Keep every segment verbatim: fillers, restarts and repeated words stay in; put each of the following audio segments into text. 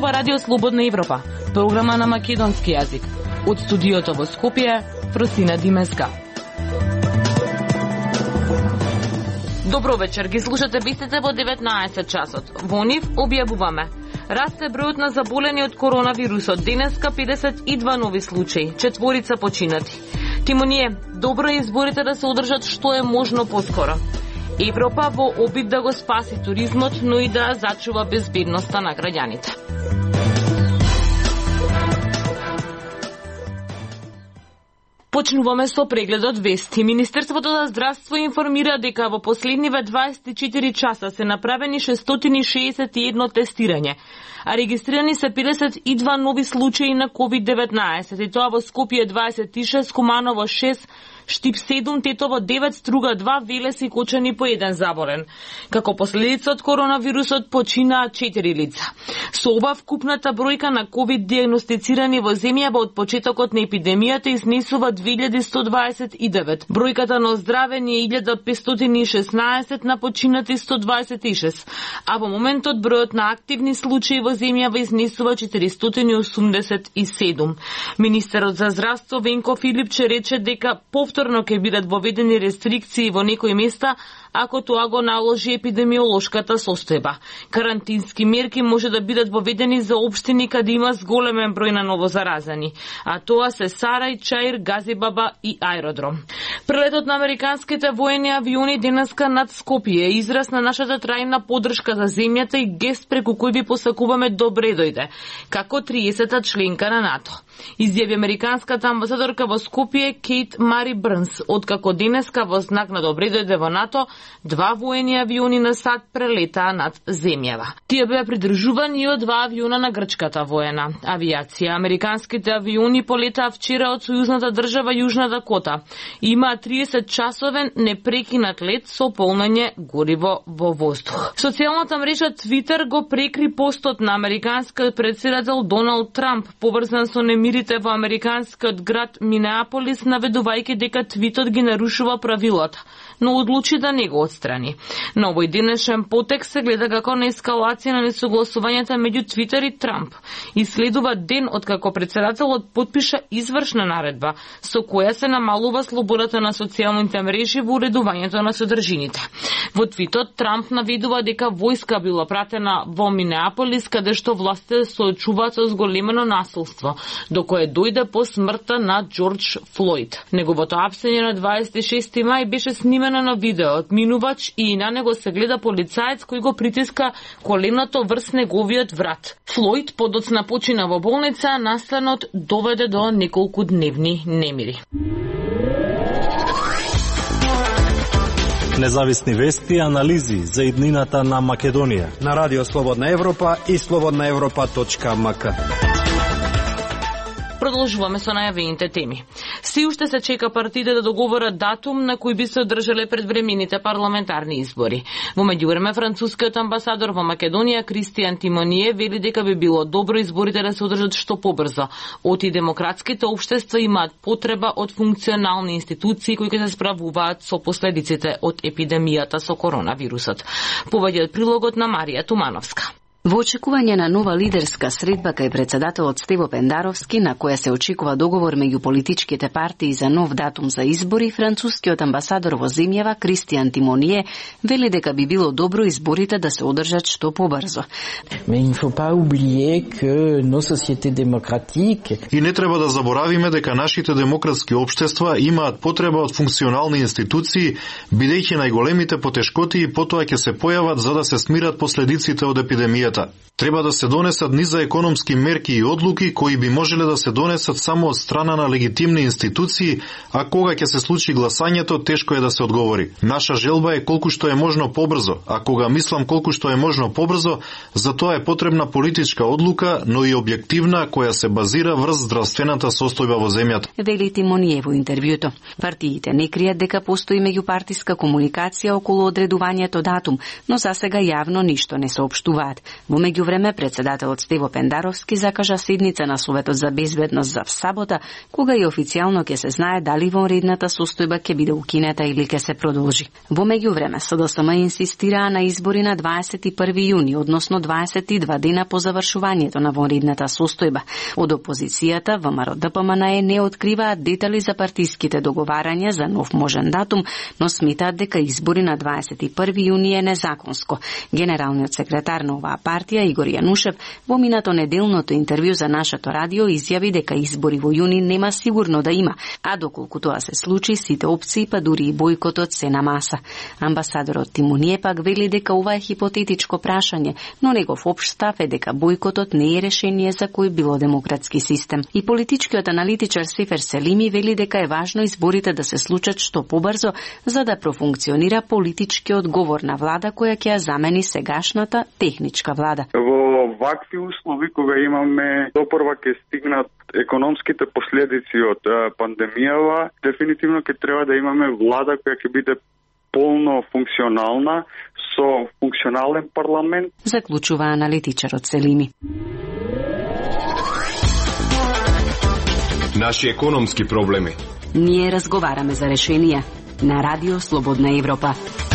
зборува Радио Слободна Европа, програма на македонски јазик. Од студиото во Скопје, Фросина Димеска. Добро вечер, ги слушате вестите во деветнаесет часот. Во нив објавуваме: расте бројот на заболени од коронавирусот, денеска педесет и два нови случаи, четворица починати. Тимоние, добро е изборите да се одржат што е можно поскоро. Европа во обид да го спаси туризмот, но и да зачува безбедноста на граѓаните. Почнуваме со прегледот вести. Министерството за здравство информира дека во последниве дваесет и четири часа се направени шестстотини и шеесет и едно тестирање, а регистрирани се педесет и два нови случаи на ковид деветнаесет, и тоа во Скопје дваесет и шест, Куманово шест, Штип седум, Тетово девет, Струга два, Велес и Кочани по еден заболен. Како последица од коронавирусот починаа четири лица. Со ова вкупната бројка на ковид диагностицирани во земјава од почетокот на епидемијата изнесува две илјади сто дваесет и девет. Бројката на оздравени е илјада петстотини и шеснаесет, на починати сто дваесет и шест, а во моментот бројот на активни случаи во земјава изнесува четиристотини и осумдесет и седум. Министерот за здравство Венко Филипче рече дека повторно ќе бидат воведени рестрикции во некои места ако тоа го наложи епидемиолошката состојба. Карантински мерки може да бидат воведени за општини каде има зголемен број на новозаразени, а тоа се Сарај, Чаир, Газибаба и аеродром. Прелетот на американските воени авиони денеска над Скопје е израз на нашата трајна поддршка за земјата и гест преку кој ви посакуваме добре дојде, како триесета членка на НАТО. Изјави американската амбасадорка во Скопје Кейт Мари Брнс, откако денеска во знак на добре дојде во НАТО, два воени авиони на САД прелетаа над земјава. Тие беа придржувани и од два авиона на грчката воена авиација. Американските авиони полетаа вчера од сојузната држава Јужна Дакота. Имаа триесет часовен непрекинат лет со полнење гориво во воздух. Социјалната мрежа Твитер го прекри постот на американскиот претседател Доналд Трамп, поврзан со немирите во американскиот град Минеаполис, наведувајќи дека твитот ги нарушува правилата, но одлучи да не го отстрани. На овој денешен потек се гледа како на ескалација на несогласувањата меѓу Твитер и Трамп. И следува ден откако претседателот потпиша извршна наредба со која се намалува слободата на социјалните мрежи во уредувањето на содржините. Во твитот Трамп наведува дека војска била пратена во Минеаполис, каде што властите соочуваат со зголемено насилство, до кое дојде по смртта на Џорџ Флојд. Неговото апсење на дваесет и шести мај беше снимено на видео од минувач и на него се гледа полицаец кој го притиска коленото врз неговиот врат. Флојд подоцна почина во болница, а настанот доведе до неколку дневни немири. Независни вести и анализи за иднината на Македонија на Радио Слободна Европа и слободна европа точка ем ка. Продолжуваме со најавените теми. Се уште се чека партиите да договорат датум на кој би се одржале предвремените парламентарни избори. Во меѓувреме, францускиот амбасадор во Македонија Кристијан Тимоние вели дека би било добро изборите да се одржат што побрзо. Оти демократските општества имаат потреба од функционални институции кои ќе се справуваат со последиците од епидемијата со коронавирусот. Повеќе од прилогот на Марија Тумановска. Во очекување на нова лидерска средба кај претседателот Стево Пендаровски, на која се очекува договор меѓу политичките партии за нов датум за избори, францускиот амбасадор во земјава Кристијан Тимоние вели дека би било добро изборите да се одржат што побрзо. И не треба да заборавиме дека нашите демократски општества имаат потреба од функционални институции, бидејќи најголемите потешкоти потоа ќе се појават за да се смират последиците од епидемијата. Треба да се донесат низ за економски мерки и одлуки кои би можеле да се донесат само од страна на легитимни институции, а кога ќе се случи гласањето, тешко е да се одговори. Наша желба е колку што е можно побрзо, а кога мислам колку што е можно побрзо, за тоа е потребна политичка одлука, но и објективна која се базира врз здравствената состојба во земјата. Вели Тимоние во интервјуто. Партиите не кријат дека постои меѓупартиска комуникација околу одредувањето датум, но засега јавно ништо не соопштуваат. Во меѓувреме, председателот Стево Пендаровски закажа седница на Советот за безбедност за сабота, кога и официјално ќе се знае дали вонредната состојба ќе биде укинета или ќе се продолжи. Во меѓувреме, СДСМ инсистираа на избори на дваесет и први јуни, односно дваесет и два дена по завршувањето на вонредната состојба. Од опозицијата, ВМРО Д П М Н не откриваат детали за партиските договарања за нов можен датум, но сметаат дека избори на дваесет и први јуни е незаконско. Генералниот секретар на оваа партија, Игор Јанушев, во минато неделното интервју за нашето радио изјави дека избори во јуни нема сигурно да има, а доколку тоа се случи, сите опции, па дури и бојкотот се на маса. Амбасадорот Тимуние пак вели дека ова е хипотетичко прашање, но негов општ став е дека бојкотот не е решение за кој било демократски систем. И политичкиот аналитичар Сефер Селими вели дека е важно изборите да се случат што побрзо, за да профункционира политички одговор на влада која ќе ја замени сегашната техничка влада. Во вакви услови кога имаме допрва ќе стигнат економските последици од пандемијава, дефинитивно ќе треба да имаме влада која ќе биде полно функционална со функционален парламент. Заклучува аналитичарот Селими. Наши економски проблеми. Ние разговараме за решенија на Радио Слободна Европа.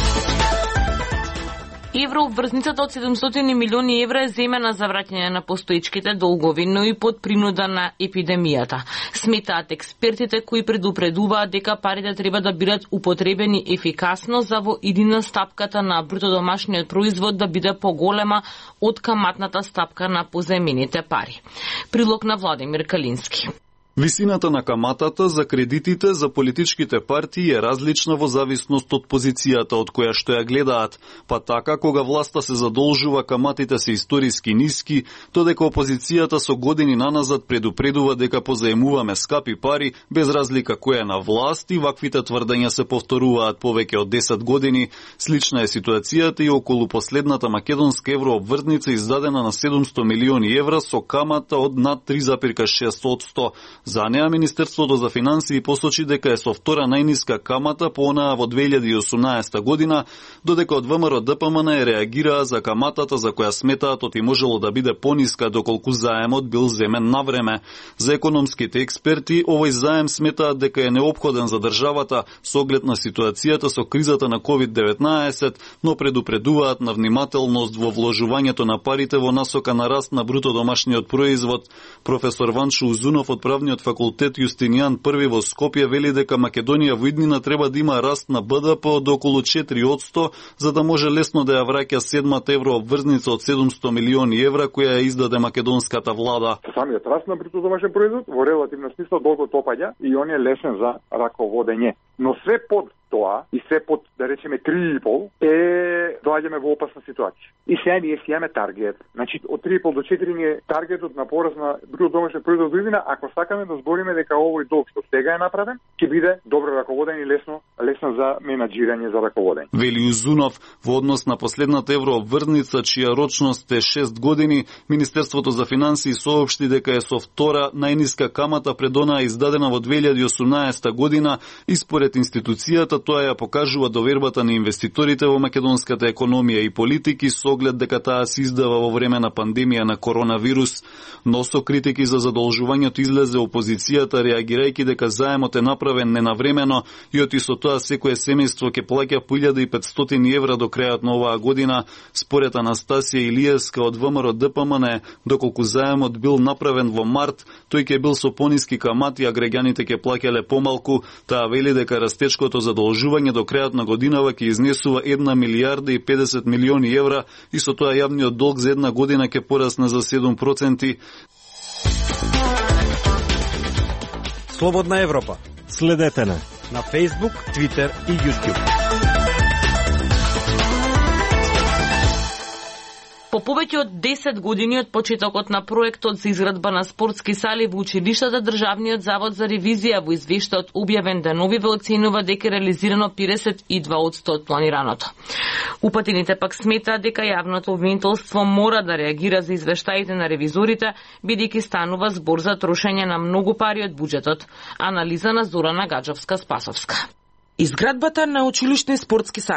Еврообврзницата од седумстотини милиони евра е земена за враќање на постоечките долгови, но и под принуда на епидемијата. Сметаат експертите кои предупредуваат дека парите треба да бидат употребени ефикасно за во иднина стапката на брутодомашниот производ да биде поголема од каматната стапка на позаемените пари. Прилог на Владимир Калински. Висината на каматата за кредитите за политичките партии е различна во зависност од позицијата од која што ја гледаат. Па така, кога власта се задолжува, каматите се историски ниски, додека опозицијата со години наназад предупредува дека позаемуваме скапи пари, без разлика која е на власт, и ваквите тврдења се повторуваат повеќе од десет години. Слична е ситуацијата и околу последната македонска еврообврзница издадена на седумсто милиони евра со камата од над три запирка шест одсто. За неа Министерството за финансии посочи дека е со втора најниска камата по онаа во две илјади и осумнаесета година, додека од ВМРО Д П М Н реагираа за каматата за која сметаат оти можело да биде пониска доколку заемот бил земен на време. За економските експерти, овој заем сметаат дека е неопходен за државата со оглед на ситуацијата со кризата на ковид деветнаесет, но предупредуваат на внимателност во вложувањето на парите во насока на раст на брутодомашниот производ. Професор Ванчо Узунов од Правниот факултет Јустинијан Први во Скопје вели дека Македонија во иднина треба да има раст на Б Д П од околу четири одсто, за да може лесно да ја враќа седмата еврообврзница од седумсто милиони евра која ја издаде македонската влада. Самиот раст на брутодомашен производ во релативна смисла долгот опаѓа и он е лесен за раководење. Но све под тоа и се под, да речеме, три и пол е доаѓаме во опасна ситуација. И сега ние си имаме таргет. Значи, од три и пол до четири ни е таргетот на пораст на брутодомашен производ година, ако сакаме да збориме дека овој долг што сега е направен, ќе биде добро раководен и лесно, лесно за менаџирање за раководење. Вели Узунов, во однос на последната еврообврзница, чија рочност е шест години, Министерството за финансии соопшти дека е со втора најниска камата пред онаа издадена во две илјади и осумнаесета година и според институцијата тоа ја покажува довербата на инвеститорите во македонската економија и политики со оглед дека таа се издава во време на пандемија на коронавирус. Но со критики за задолжувањето излезе опозицијата реагирајќи дека заемот е направен ненавремено и оти со тоа секое семејство ќе плаќа по илјада и петстотини евра до крајот на оваа година. Според Анастасија Илиевска од ВМРО Д П М Н, доколку заемот бил направен во март, тој ќе бил со пониски камати, а граѓаните ќе плаќале помалку. Таа вели дека растечкото задолжување до крајот на годинава ќе изнесува една милијарда и педесет милиони евра и со тоа јавниот долг за една година ќе порасне за седум проценти. Слободна Европа. Следете на на Facebook, Twitter и YouTube. По повеќе од десет години од почетокот на проектот за изградба на спортски сали во училиштата, Државниот завод за ревизија во извештајот објавен деновиве оценува дека е реализирано педесет и два одсто од планираното. Упатените пак сметаат дека јавното обвинителство мора да реагира за извештаите на ревизорите, бидејќи станува збор за трошење на многу пари од буџетот. Анализа на Зорана Гаджовска-Спасовска. Изградбата на училишни спортски сали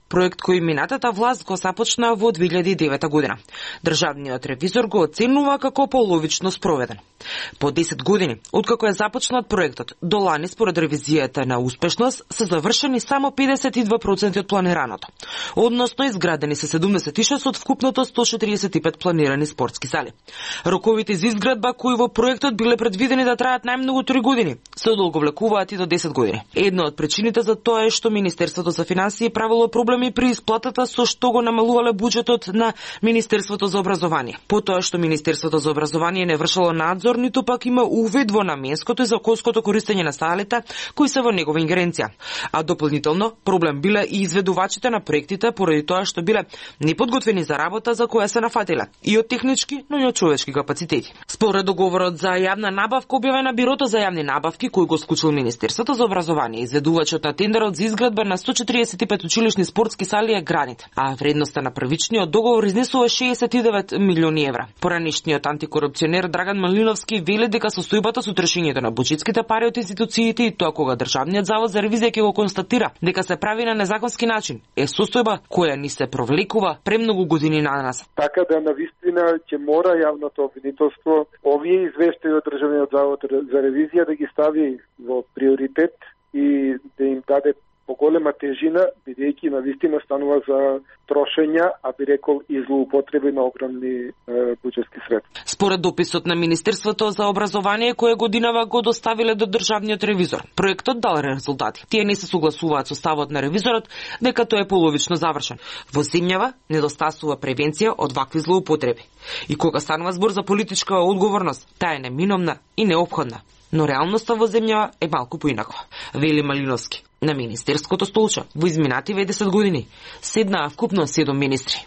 проект кој минатата власт го започна во две илјади и девета година. Државниот ревизор го оценува како половично спроведен. По десет години, откако е започнат проектот, до лани според ревизијата на успешност се завршени само педесет и два проценти од планираното. Односно изградени се седумдесет и шест од вкупното сто четиридесет и пет планирани спортски зали. Роковите за изградба кои во проектот биле предвидени да траат најмногу три години, се одолговлекуваат и до десет години. Една од причините за тоа е што Министерството за финансии правило проблеми при исплатата со што го намалувале буџетот на Министерството за образование. Потоа што Министерството за образование не вршело надзор, ниту пак има увид во наменското и законското користење на салите кои се во негова ингеренција. А дополнително проблем биле и изведувачите на проектите поради тоа што биле неподготвени за работа за која се нафатиле и од технички, но и од човечки капацитети. Според договорот за јавна набавка објавен на Бирото за јавни набавки кој го склучил Министерството за образование, изведувачот на тендерот за изградба на сто четиридесет и пет училишни спортски сали е Гранит, а вредноста на првичниот договор изнесува шеесет и девет милиони евра. Поранишниот антикорупционер Драган Малиновски вели дека состојбата со трошењето на буџетските пари од институциите и тоа кога Државниот завод за ревизија ќе го констатира дека се прави на незаконски начин, е состојба која ни се провлекува премногу години на нас. Така да навистина ќе мора јавното обвинителство овие извештаи од Државниот завод за ревизија да ги стави во приоритет и да им даде поголема тежина, бидејќи навистина станува за трошења, а би рекол и злоупотреби на огромни е, буџетски средства. Според дописот на Министерството за образование кој годинава го доставиле до Државниот ревизор, проектот дал резултати. Тие не се согласуваат со ставот на ревизорот дека тој е половично завршен. Во земјава недостасува превенција од вакви злоупотреби. И кога станува збор за политичка одговорност, таа е неминовна и неопходна. Но реалноста во земјава е малку поинаква. Вели Малиновски. На министерското столче во изминативе десет години седнаа вкупно седум министри.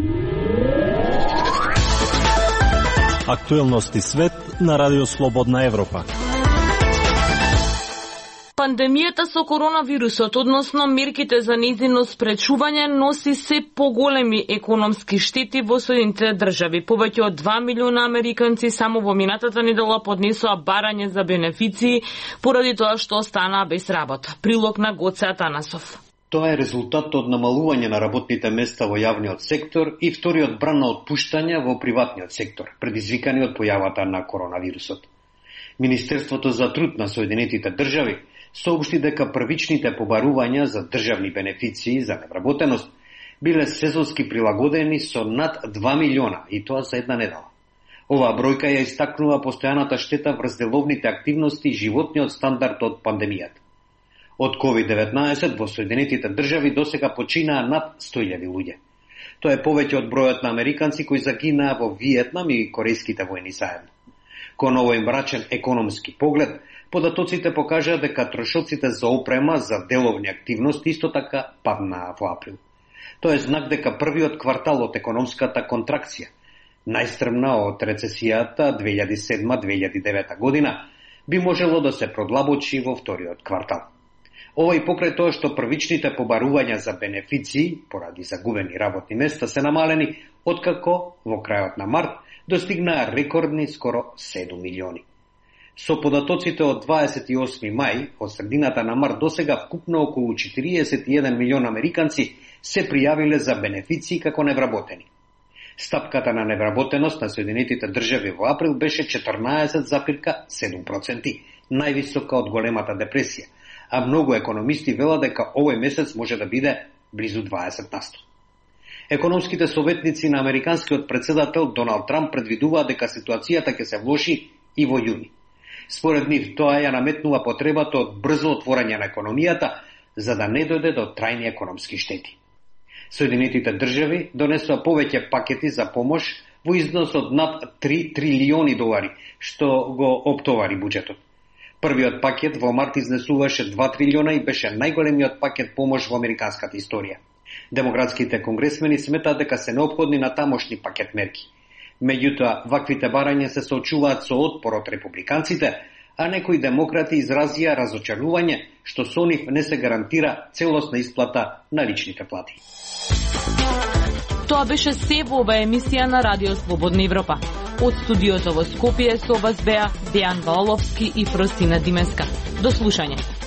Актуелности свет на Радио Слободна Европа. Пандемијата со коронавирусот, односно мерките за нејзино спречување, носи се поголеми економски штети во Соединетите држави. Повеќе од два милиона американци само во минатата недела поднесоа барање за бенефиции поради тоа што останаа без работа. Прилог на Гоце Атанасов. Тоа е резултат од намалување на работните места во јавниот сектор и вториот бран на отпуштања во приватниот сектор, предизвикани од појавата на коронавирусот. Министерството за труд на Соединетите држави соопшти дека првичните побарувања за државни бенефиции за невработеност биле сезонски прилагодени со над два милиона, и тоа за една недела. Оваа бројка ја истакнува постојаната штета врз деловните активности и животниот стандард од пандемијата. Од ковид деветнаесет во Соединетите држави досега починаа над сто илјади луѓе. Тоа е повеќе од бројот на американци кои загинаа во Виетнам и корејските војни заедно. Кон овој мрачен економски поглед, податоците покажаа дека трошоците за опрема за деловни активности исто така паднаа во април. Тоа е знак дека првиот квартал од економската контракција, најстрмна од рецесијата две илјади и седма - две илјади и девета година, би можело да се продлабочи во вториот квартал. Ова и покрај тоа што првичните побарувања за бенефиции, поради загубени работни места, се намалени, откако во крајот на март достигнаа рекордни скоро седум милиони. Со податоците од дваесет и осми мај, од средината на март досега вкупно околу четириесет и еден милион американци се пријавиле за бенефиции како невработени. Стапката на невработеност на Соединетите држави во април беше четрнаесет запирка седум проценти, највисока од големата депресија, а многу економисти велат дека овој месец може да биде близу дваесет на сто. Економските советници на американскиот претседател Доналд Трамп предвидуваат дека ситуацијата ќе се влоши и во јуни. Според нив, тоа ја наметнува потребата од брзо отворање на економијата, за да не дојде до трајни економски штети. Соединетите држави донесоа повеќе пакети за помош во износ од над три трилиони долари, што го оптовари буџетот. Првиот пакет во март изнесуваше два трилиона и беше најголемиот пакет помош во американската историја. Демократските конгресмени сметаат дека се неопходни на тамошни пакет мерки. Меѓутоа, ваквите барања се соочуваат со отпор од републиканците, а некои демократи изразија разочарување што со нив не се гарантира целосна исплата на личните плати. Тоа беше се во ова емисија на Радио Слободна Европа. Од студиото во Скопје со вас беа Дејан Ваоловски и Фростина Димеска. До слушање.